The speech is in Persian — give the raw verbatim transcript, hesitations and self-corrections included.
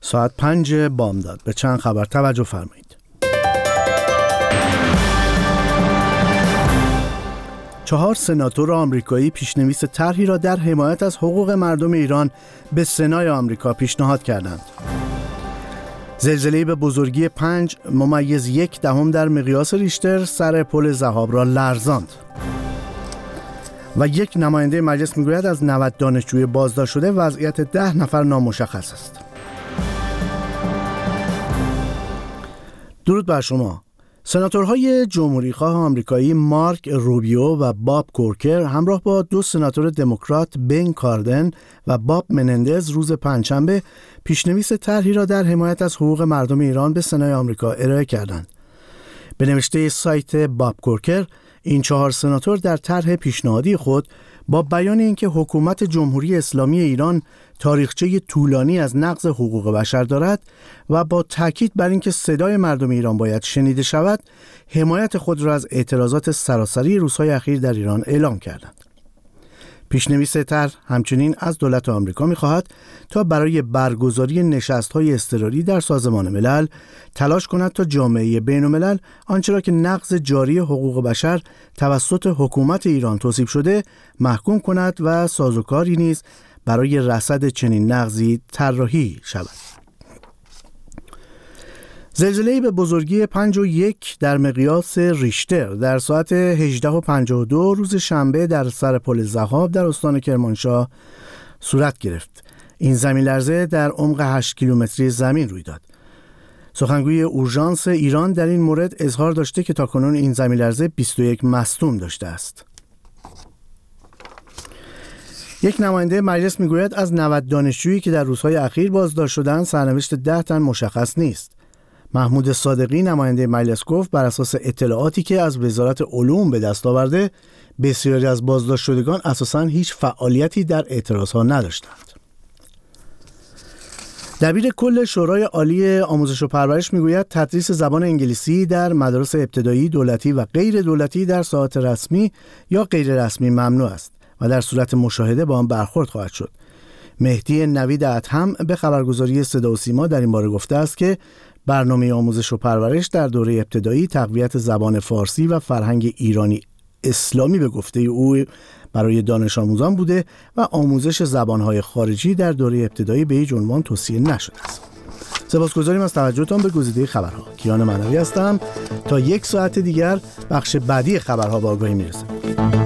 ساعت پنج بامداد. به چند خبر توجه فرمایید. چهار سناتور آمریکایی پیشنویس طرحی را در حمایت از حقوق مردم ایران به سنای آمریکا پیشنهاد کردند. زلزله‌ای به بزرگی پنج ممیز یک دهم در مقیاس ریشتر سر پل ذهاب را لرزاند. و یک نماینده مجلس میگوید از نود دانشجوی بازداشت شده وضعیت ده نفر نامشخص است. درود بر شما. سناتورهای جمهوریخواه آمریکایی مارک روبیو و باب کورکر همراه با دو سناتور دموکرات بن کاردن و باب منندز روز پنجشنبه پیشنویس طرحی را در حمایت از حقوق مردم ایران به سنای آمریکا ارائه کردند. به نوشته سایت باب کورکر، این چهار سناتور در طرح پیشنهادی خود با بیان اینکه حکومت جمهوری اسلامی ایران تاریخچه طولانی از نقض حقوق بشر دارد و با تاکید بر اینکه صدای مردم ایران باید شنیده شود، حمایت خود را از اعتراضات سراسری روزهای اخیر در ایران اعلام کردند. پیشنویس طرح همچنین از دولت آمریکا می‌خواهد تا برای برگزاری نشست‌های اضطراری در سازمان ملل تلاش کند تا جامعه بین‌الملل آنچه را که نقض جاری حقوق بشر توسط حکومت ایران توصیف شده محکوم کند و سازوکاری نیز برای رصد چنین نقضی طراحی شود. زلزله‌ای به بزرگی پنج و یک در مقیاس ریشتر در ساعت هجده و پنجاه و دو روز شنبه در سر پل ذهاب در استان کرمانشاه صورت گرفت. این زمین لرزه در عمق هشت کیلومتری زمین روی داد. سخنگوی اورژانس ایران در این مورد اظهار داشته که تاکنون این زمین لرزه بیست و یک مصدوم داشته است. یک نماینده مجلس میگوید از نود دانشجویی که در روزهای اخیر بازداشت شدند سرنوشت ده تن مشخص نیست. محمود صادقی نماینده مجلس گفت بر اساس اطلاعاتی که از وزارت علوم به دست آورده بسیاری از بازداشت شدگان اساساً هیچ فعالیتی در اعتراضها نداشتند. دبیر کل شورای عالی آموزش و پرورش میگوید تدریس زبان انگلیسی در مدارس ابتدایی دولتی و غیر دولتی در ساعات رسمی یا غیر رسمی ممنوع است و در صورت مشاهده با آن برخورد خواهد شد. مهدی نوید ادهم به خبرگزاری صدا و سیما در این باره گفته است که برنامه آموزش و پرورش در دوره ابتدایی تقویت زبان فارسی و فرهنگ ایرانی اسلامی به گفته او برای دانش آموزان بوده و آموزش زبانهای خارجی در دوره ابتدایی به هیچ عنوان توصیه نشده است. سپاسگزاریم از توجهتان به گزیده خبرها. کیان معنوی هستم. تا یک ساعت دیگر بخش بعدی خبرها با آگاهی میرسه.